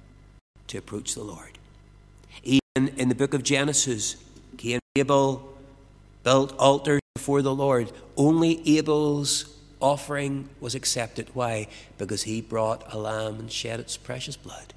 Speaker 3: to approach the Lord. Even in the book of Genesis, Cain and Abel built altars before the Lord. Only Abel's offering was accepted. Why? Because he brought a lamb and shed its precious blood.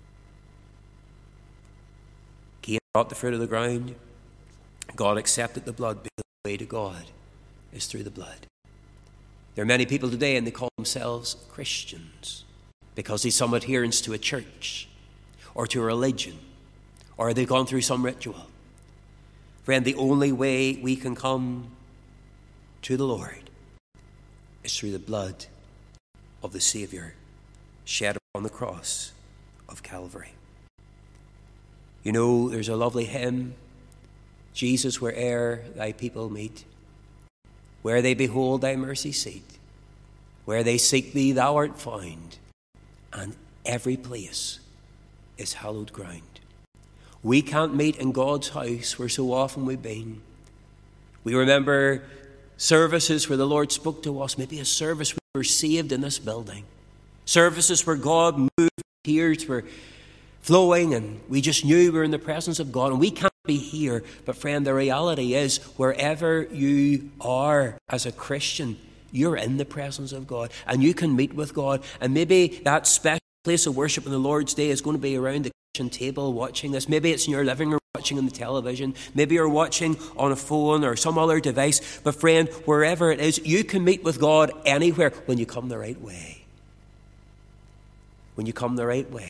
Speaker 3: Cain brought the fruit of the ground. God accepted the blood, because the way to God is through the blood. There are many people today, and they call themselves Christians because they've some adherence to a church or to a religion, or they've gone through some ritual. Friend, the only way we can come to the Lord is through the blood of the Savior shed upon the cross of Calvary. You know, there's a lovely hymn Jesus, where'er thy people meet, where they behold thy mercy seat, where they seek thee, thou art found, and every place is hallowed ground. We can't meet in God's house where so often we've been. We remember services where the Lord spoke to us, maybe a service we were saved in this building. Services where God moved, tears were flowing, and we just knew we were in the presence of God, and we can't be here. But friend, the reality is, wherever you are as a Christian, you're in the presence of God, and you can meet with God. And maybe that special place of worship on the Lord's Day is going to be around the kitchen table watching this. Maybe it's in your living room watching on the television. Maybe you're watching on a phone or some other device. But friend, wherever it is, you can meet with God anywhere when you come the right way. When you come the right way.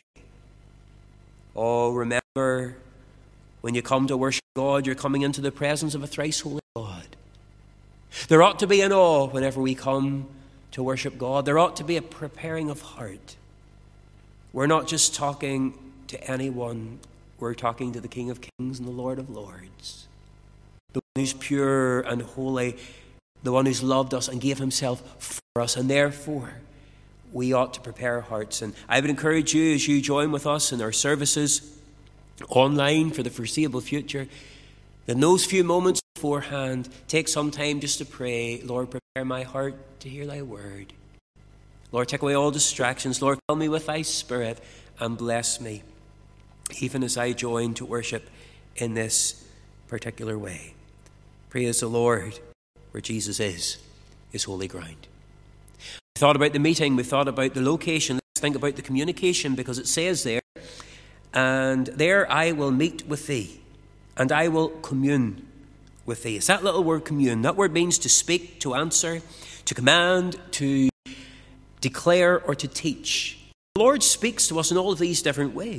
Speaker 3: Oh, remember, when you come to worship God, you're coming into the presence of a thrice holy God. There ought to be an awe whenever we come to worship God. There ought to be a preparing of heart. We're not just talking to anyone. We're talking to the King of Kings and the Lord of Lords. The one who's pure and holy. The one who's loved us and gave himself for us. And therefore, we ought to prepare our hearts. And I would encourage you, as you join with us in our services online for the foreseeable future, that in those few moments beforehand, take some time just to pray, Lord, prepare my heart to hear thy word. Lord, take away all distractions. Lord, fill me with thy Spirit and bless me, even as I join to worship in this particular way. Praise the Lord, where Jesus is, is holy ground. We thought about the meeting, we thought about the location. Let's think about the communication, because it says there, and there I will meet with thee, and I will commune with thee. It's that little word commune. That word means to speak, to answer, to command, to declare, or to teach. The Lord speaks to us in all of these different ways.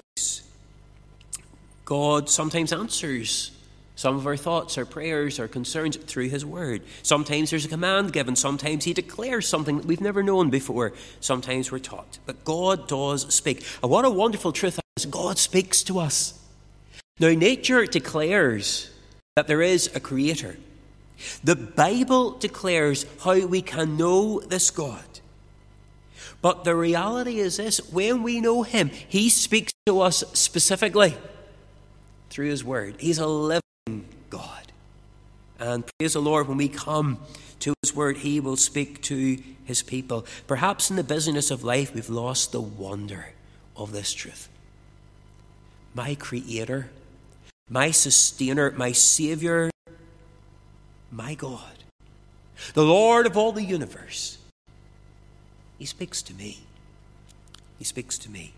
Speaker 3: God sometimes answers some of our thoughts, our prayers, our concerns through his word. Sometimes there's a command given. Sometimes he declares something that we've never known before. Sometimes we're taught. But God does speak. And what a wonderful truth is, God speaks to us. Now, nature declares that there is a creator. The Bible declares how we can know this God. But the reality is this: when we know him, he speaks to us specifically through his word. He's a living God. And praise the Lord, when we come to his word, he will speak to his people. Perhaps in the busyness of life, we've lost the wonder of this truth. My Creator, my Sustainer, my Savior, my God, the Lord of all the universe, he speaks to me. He speaks to me.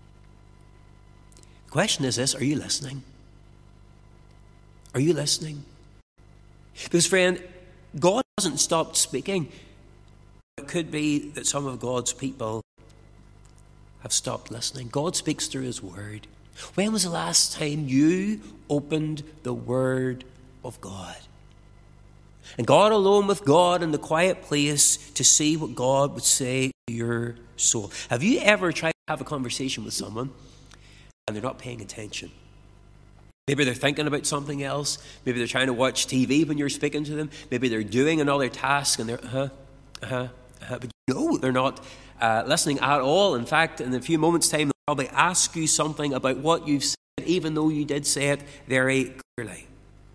Speaker 3: The question is this: are you listening? Are you listening? Because, friend, God hasn't stopped speaking. It could be that some of God's people have stopped listening. God speaks through his word. When was the last time you opened the word of God and got alone with God in the quiet place to see what God would say to your soul? Have you ever tried to have a conversation with someone and they're not paying attention? Maybe they're thinking about something else. Maybe they're trying to watch T V when you're speaking to them. Maybe they're doing another task and they're, uh-huh, uh-huh, uh-huh. But you know they're not uh, listening at all. In fact, in a few moments' time, they'll probably ask you something about what you've said, even though you did say it very clearly.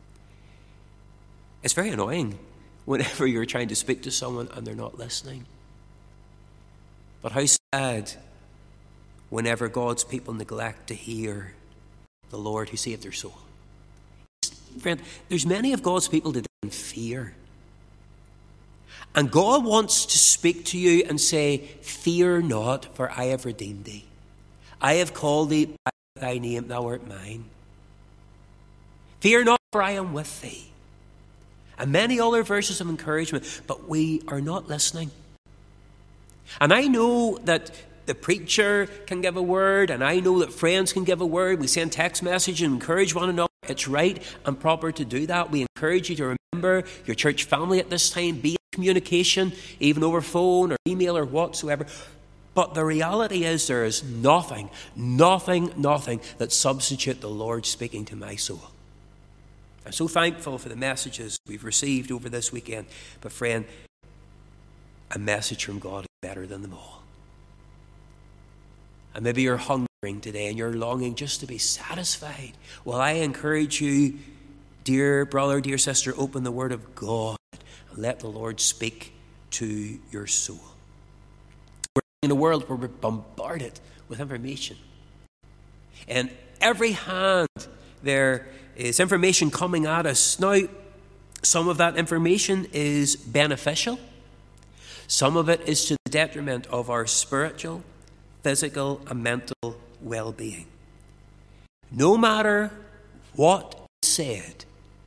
Speaker 3: It's very annoying whenever you're trying to speak to someone and they're not listening. But how sad whenever God's people neglect to hear the Lord who saved their soul. Friend, there's many of God's people today in fear. And God wants to speak to you and say, fear not, for I have redeemed thee. I have called thee by thy name, thou art mine. Fear not, for I am with thee. And many other verses of encouragement, but we are not listening. And I know that the preacher can give a word, and I know that friends can give a word. We send text messages and encourage one another. It's right and proper to do that. We encourage you to remember your church family at this time. Be in communication, even over phone or email or whatsoever. But the reality is there is nothing, nothing, nothing that substitute the Lord speaking to my soul. I'm so thankful for the messages we've received over this weekend. But friend, a message from God is better than them all. And maybe you're hungering today and you're longing just to be satisfied. Well, I encourage you, dear brother, dear sister, open the Word of God and let the Lord speak to your soul. We're in a world where we're bombarded with information. And every hand there is information coming at us. Now, some of that information is beneficial. Some of it is to the detriment of our spiritual, physical, and mental well-being. No matter what is said,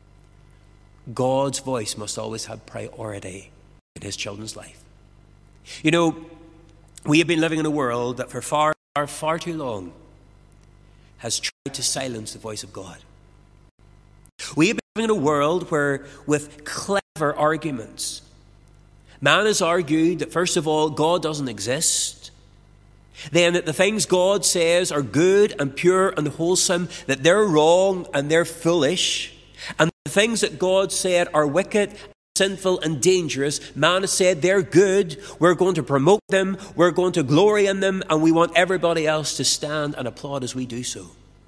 Speaker 3: God's voice must always have priority in His children's life. You know, we have been living in a world that for far, far, far too long has tried to silence the voice of God. We have been living in a world where, with clever arguments, man has argued that, first of all, God doesn't exist. Then that the things God says are good and pure and wholesome, that they're wrong and they're foolish. And the things that God said are wicked, sinful and dangerous, man has said they're good. We're going to promote them. We're going to glory in them. And we want everybody else to stand and applaud as we do so.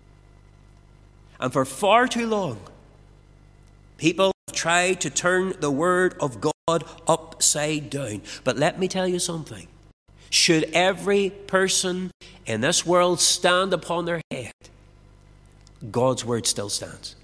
Speaker 3: And for far too long, people have tried to turn the Word of God upside down. But let me tell you something. Should every person in this world stand upon their head, God's Word still stands.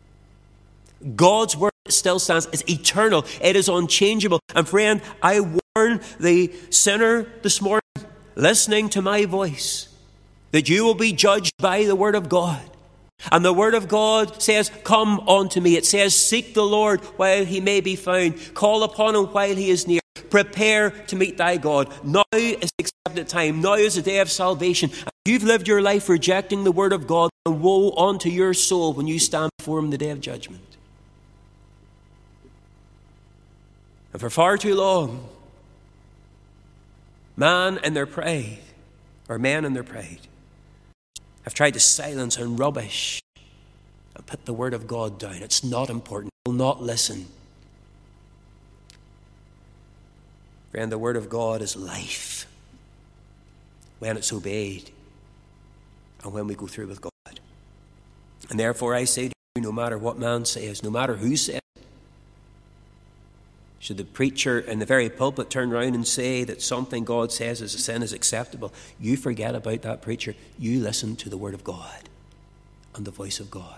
Speaker 3: God's Word still stands. It's eternal. It is unchangeable. And friend, I warn the sinner this morning, listening to my voice, that you will be judged by the Word of God. And the Word of God says, come unto me. It says, seek the Lord while He may be found. Call upon Him while He is near. Prepare to meet thy God. Now is the accepted time. Now is the day of salvation. If you've lived your life rejecting the Word of God, and woe unto your soul when you stand before Him the day of judgment. And for far too long, man in their pride, or men in their pride, have tried to silence and rubbish and put the Word of God down. It's not important. Will not listen. Friend, the Word of God is life when it's obeyed and when we go through with God. And therefore I say to you, no matter what man says, no matter who says, should the preacher in the very pulpit turn around and say that something God says is a sin is acceptable, you forget about that preacher. You listen to the Word of God and the voice of God.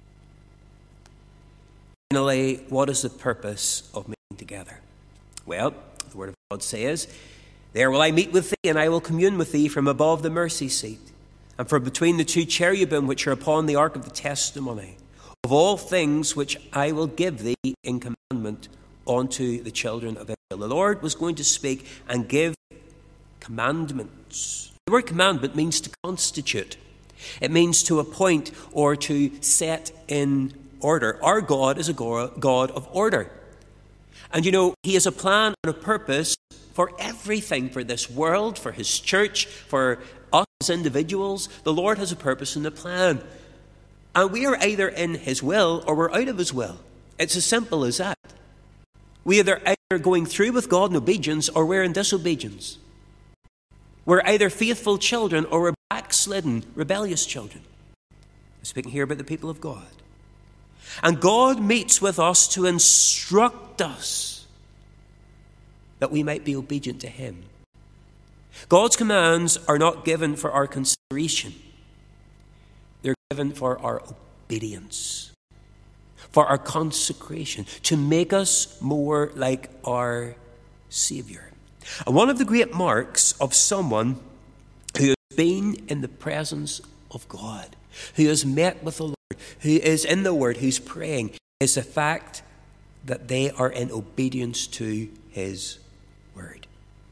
Speaker 3: Finally, what is the purpose of meeting together? Well, the Word of God says, there will I meet with thee, and I will commune with thee from above the mercy seat, and from between the two cherubim which are upon the ark of the testimony, of all things which I will give thee in commandment unto the children of Israel. The Lord was going to speak and give commandments. The word commandment means to constitute. It means to appoint or to set in order. Our God is a God of order. And you know, He has a plan and a purpose for everything, for this world, for His church, for us as individuals. The Lord has a purpose and a plan. And we are either in His will or we're out of His will. It's as simple as that. We are either going through with God in obedience or we're in disobedience. We're either faithful children or we're backslidden, rebellious children. I'm speaking here about the people of God. And God meets with us to instruct us that we might be obedient to Him. God's commands are not given for our consideration. They're given for our obedience, for our consecration, to make us more like our Savior. And one of the great marks of someone who has been in the presence of God, who has met with the Lord, who is in the Word, who's praying, is the fact that they are in obedience to His Word.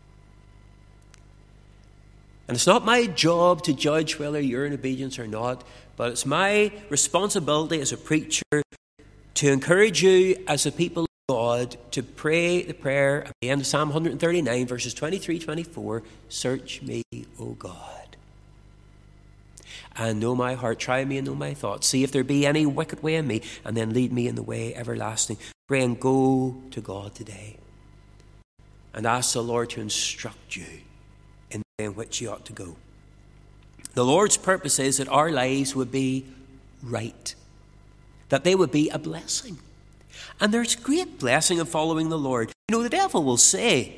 Speaker 3: And it's not my job to judge whether you're in obedience or not, but it's my responsibility as a preacher to encourage you as a people of God to pray the prayer at the end of Psalm one thirty-nine, verses twenty-three to twenty-four, search me, O God, and know my heart. Try me and know my thoughts. See if there be any wicked way in me, and then lead me in the way everlasting. Pray and go to God today and ask the Lord to instruct you in the way in which you ought to go. The Lord's purpose is that our lives would be right, that they would be a blessing. And there's great blessing in following the Lord. You know, the devil will say,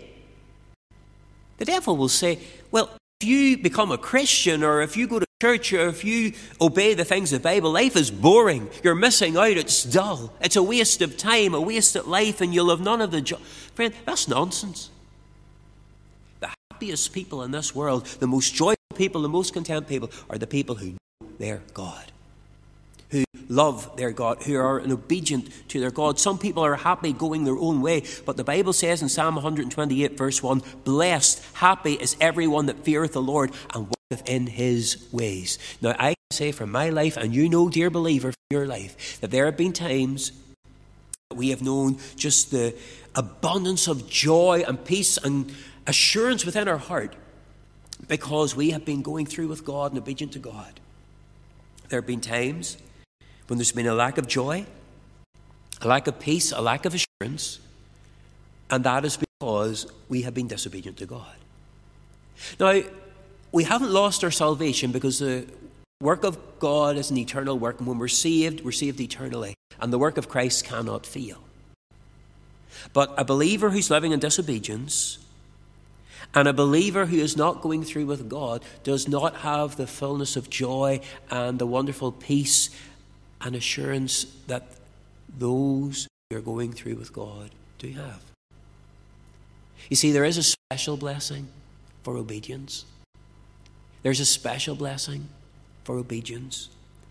Speaker 3: the devil will say, well, if you become a Christian, or if you go to church, or if you obey the things of the Bible, life is boring. You're missing out. It's dull. It's a waste of time, a waste of life, and you'll have none of the joy. Friend, that's nonsense. The happiest people in this world, the most joyful people, the most content people, are the people who know their God, who love their God, who are obedient to their God. Some people are happy going their own way, but the Bible says in Psalm one twenty-eight verse one, blessed, happy is everyone that feareth the Lord and walketh in his ways. Now I can say from my life, and you know, dear believer, from your life, that there have been times that we have known just the abundance of joy and peace and assurance within our heart, because we have been going through with God and obedient to God. There have been times when there's been a lack of joy, a lack of peace, a lack of assurance, and that is because we have been disobedient to God. Now, we haven't lost our salvation, because the work of God is an eternal work, and when we're saved, we're saved eternally, and the work of Christ cannot fail. But a believer who's living in disobedience, and a believer who is not going through with God, does not have the fullness of joy and the wonderful peace and assurance that those who are going through with God do have. You see, there is a special blessing for obedience. There's a special blessing for obedience.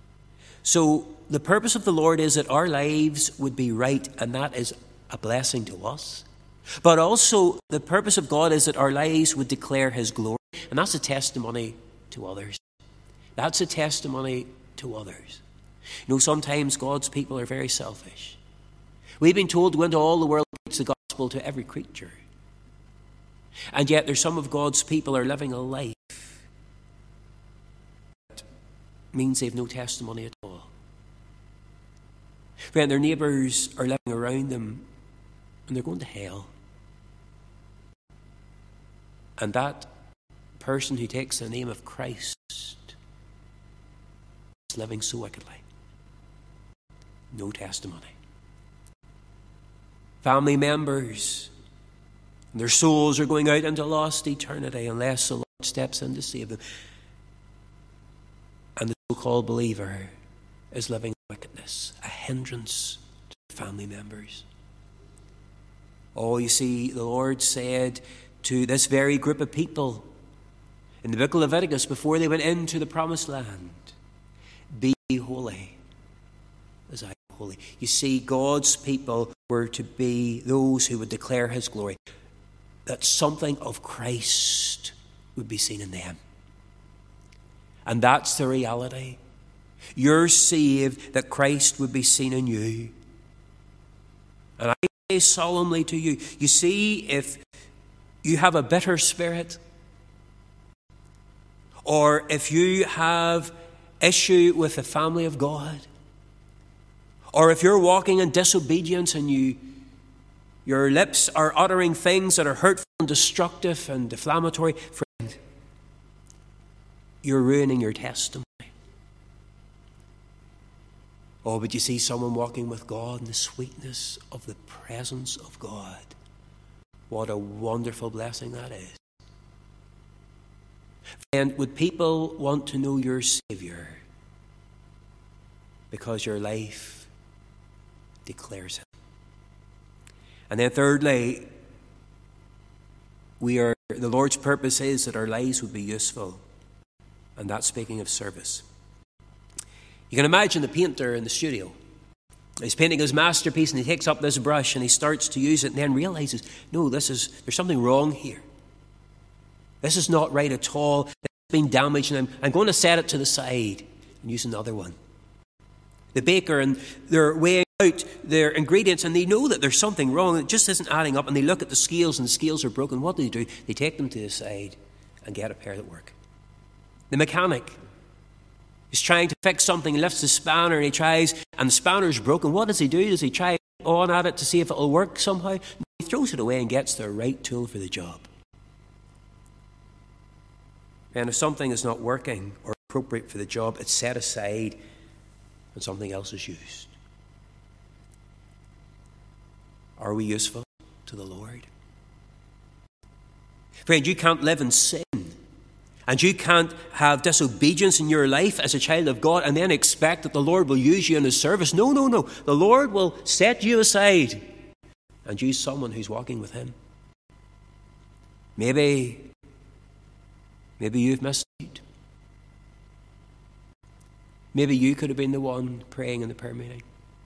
Speaker 3: So the purpose of the Lord is that our lives would be right, and that is a blessing to us. But also the purpose of God is that our lives would declare his glory, and that's a testimony to others. That's a testimony to others. You know, sometimes God's people are very selfish. We've been told to go into all the world and preach the gospel to every creature. And yet there's some of God's people are living a life that means they have no testimony at all. Friend, their neighbours are living around them and they're going to hell. And that person who takes the name of Christ is living so wickedly. No testimony. Family members, their souls are going out into lost eternity unless the Lord steps in to save them. And the so-called believer is living in wickedness, a hindrance to family members. Oh, you see, the Lord said to this very group of people in the book of Leviticus before they went into the promised land, be holy as I am holy. You see, God's people were to be those who would declare his glory, that something of Christ would be seen in them. And that's the reality. You're saved that Christ would be seen in you. And I say solemnly to you, you see, if you have a bitter spirit, or if you have issue with the family of God, or if you're walking in disobedience and you your lips are uttering things that are hurtful and destructive and defamatory, friend, you're ruining your testimony. Oh, but you see someone walking with God in the sweetness of the presence of God. What a wonderful blessing that is. And would people want to know your Savior? Because your life declares him. And then thirdly, we are the Lord's purpose is that our lives would be useful. And that's speaking of service. You can imagine the painter in the studio. He's painting his masterpiece and he takes up this brush and he starts to use it and then realizes, no, this is there's something wrong here. This is not right at all. It's been damaged and I'm, I'm going to set it to the side and use another one. The baker, and they're weighing out their ingredients and they know that there's something wrong. It just isn't adding up, and they look at the scales and the scales are broken. What do they do? They take them to the side and get a pair that work. The mechanic, He's trying to fix something. He lifts the spanner and he tries, and the spanner's broken. What does he do? Does he try on at it to see if it'll work somehow? No, he throws it away and gets the right tool for the job. And if something is not working or appropriate for the job, it's set aside and something else is used. Are we useful to the Lord? Friend, you can't live in sin, and you can't have disobedience in your life as a child of God and then expect that the Lord will use you in His service. No, no, no. The Lord will set you aside and use someone who's walking with Him. Maybe, maybe you've missed out. Maybe you could have been the one praying in the prayer meeting.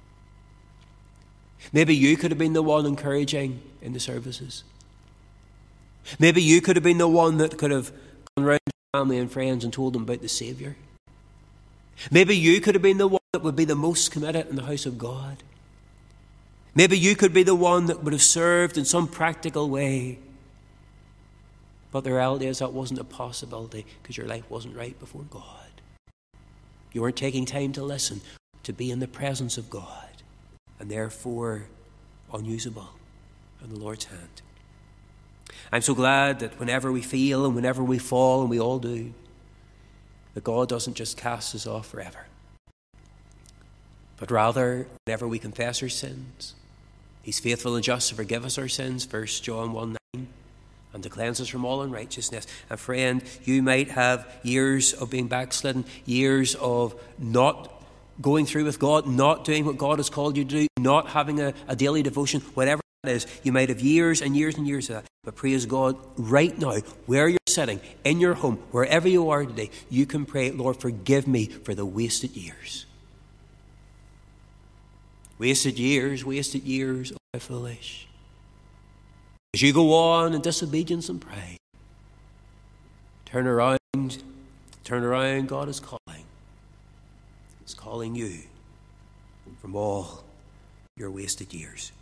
Speaker 3: Maybe you could have been the one encouraging in the services. Maybe you could have been the one that could have gone around to family and friends and told them about the Saviour. Maybe you could have been the one that would be the most committed in the house of God. Maybe you could be the one that would have served in some practical way. But the reality is that wasn't a possibility because your life wasn't right before God. You weren't taking time to listen, to be in the presence of God, and therefore unusable in the Lord's hand. I'm so glad that whenever we feel and whenever we fall, and we all do, that God doesn't just cast us off forever. But rather, whenever we confess our sins, He's faithful and just to forgive us our sins, First John one nine, and to cleanse us from all unrighteousness. And friend, you might have years of being backslidden, years of not going through with God, not doing what God has called you to do, not having a, a daily devotion, whatever it is. You might have years and years and years of that. But praise God, right now, where you're sitting, in your home, wherever you are today, you can pray, Lord, forgive me for the wasted years. Wasted years, wasted years, oh, how foolish. As you go on in disobedience and pride, turn around, turn around, God is calling. He's calling you from all your wasted years.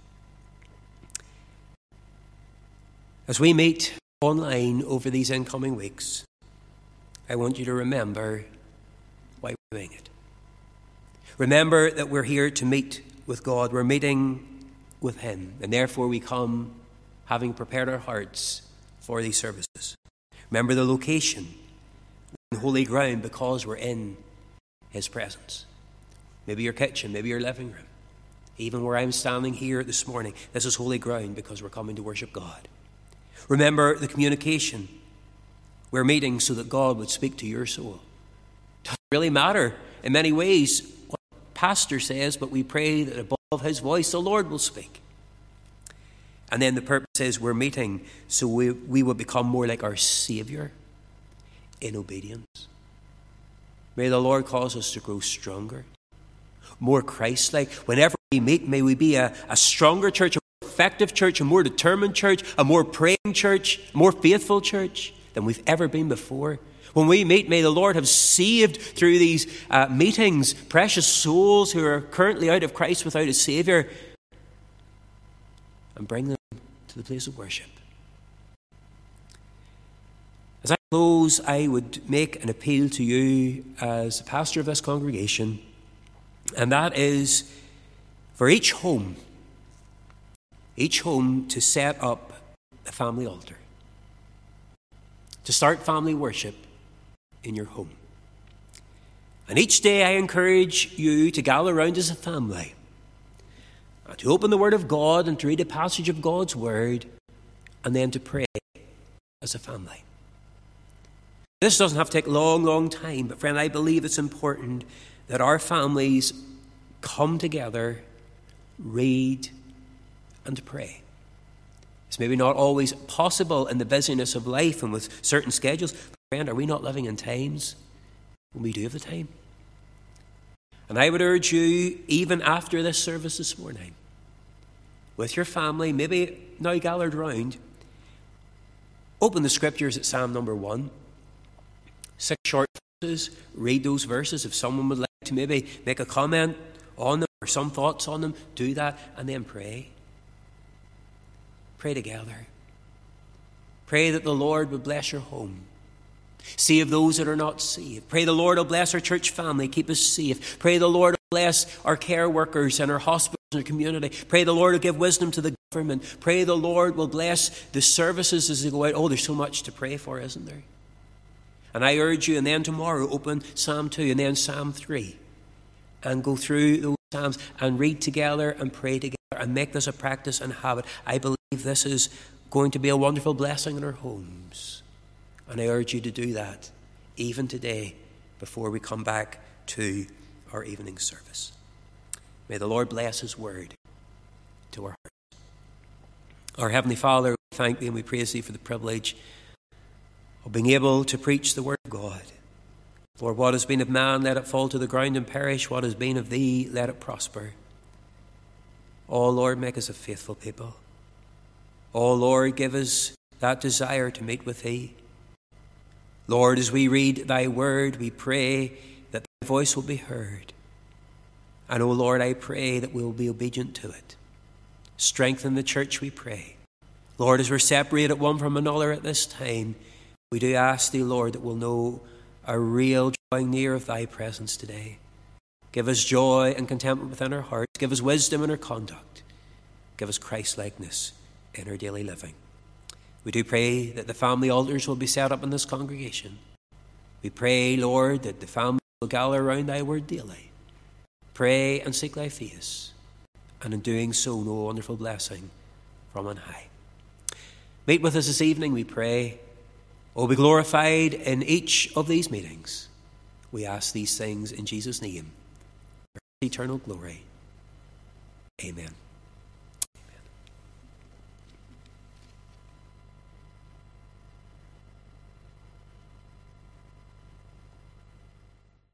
Speaker 3: As we meet online over these incoming weeks, I want you to remember why we're doing it. Remember that we're here to meet with God. We're meeting with Him, and therefore we come having prepared our hearts for these services. Remember the location, on holy ground, because we're in His presence. Maybe your kitchen, maybe your living room. Even where I'm standing here this morning, this is holy ground because we're coming to worship God. Remember the communication. We're meeting so that God would speak to your soul. It doesn't really matter in many ways what the pastor says, but we pray that above his voice the Lord will speak. And then the purpose is we're meeting so we, we will become more like our Saviour in obedience. May the Lord cause us to grow stronger, more Christ-like. Whenever we meet, may we be a, a stronger church, a more effective church, a more determined church, a more praying church, a more faithful church than we've ever been before. When we meet, may the Lord have saved through these uh, meetings precious souls who are currently out of Christ without a Saviour, and bring them to the place of worship. As I close, I would make an appeal to you as the pastor of this congregation, and that is for each home, each home to set up a family altar, to start family worship in your home. And each day I encourage you to gather around as a family, to open the Word of God and to read a passage of God's Word, and then to pray as a family. This doesn't have to take a long, long time, but friend, I believe it's important that our families come together, read, and to pray. It's maybe not always possible in the busyness of life and with certain schedules, but friend, are we not living in times when we do have the time? And I would urge you, even after this service this morning, with your family, maybe now gathered round, open the scriptures at Psalm number one. Six short verses, read those verses. If someone would like to maybe make a comment on them or some thoughts on them, do that, and then pray. Pray together. Pray that the Lord would bless your home. Save those that are not saved. Pray the Lord will bless our church family, keep us safe. Pray the Lord will bless our care workers and our hospitals and our community. Pray the Lord will give wisdom to the government. Pray the Lord will bless the services as they go out. Oh, there's so much to pray for, isn't there? And I urge you, and then tomorrow open Psalm two and then Psalm three and go through those Psalms and read together and pray together and make this a practice and habit. I believe this is going to be a wonderful blessing in our homes. And I urge you to do that even today before we come back to our evening service. May the Lord bless his word to our hearts. Our Heavenly Father, we thank thee and we praise thee for the privilege of being able to preach the word of God. Lord, what has been of man, let it fall to the ground and perish. What has been of thee, let it prosper. Oh, Lord, make us a faithful people. Oh, Lord, give us that desire to meet with thee. Lord, as we read thy word, we pray that thy voice will be heard. And, oh, Lord, I pray that we will be obedient to it. Strengthen the church, we pray. Lord, as we're separated one from another at this time, we do ask thee, Lord, that we'll know a real drawing near of thy presence today. Give us joy and contentment within our hearts. Give us wisdom in our conduct. Give us Christ-likeness in our daily living. We do pray that the family altars will be set up in this congregation. We pray, Lord, that the family will gather around thy word daily. Pray and seek thy face, and in doing so know a wonderful blessing from on high. Meet with us this evening, we pray. Oh, be glorified in each of these meetings. We ask these things in Jesus' name. For eternal glory. Amen.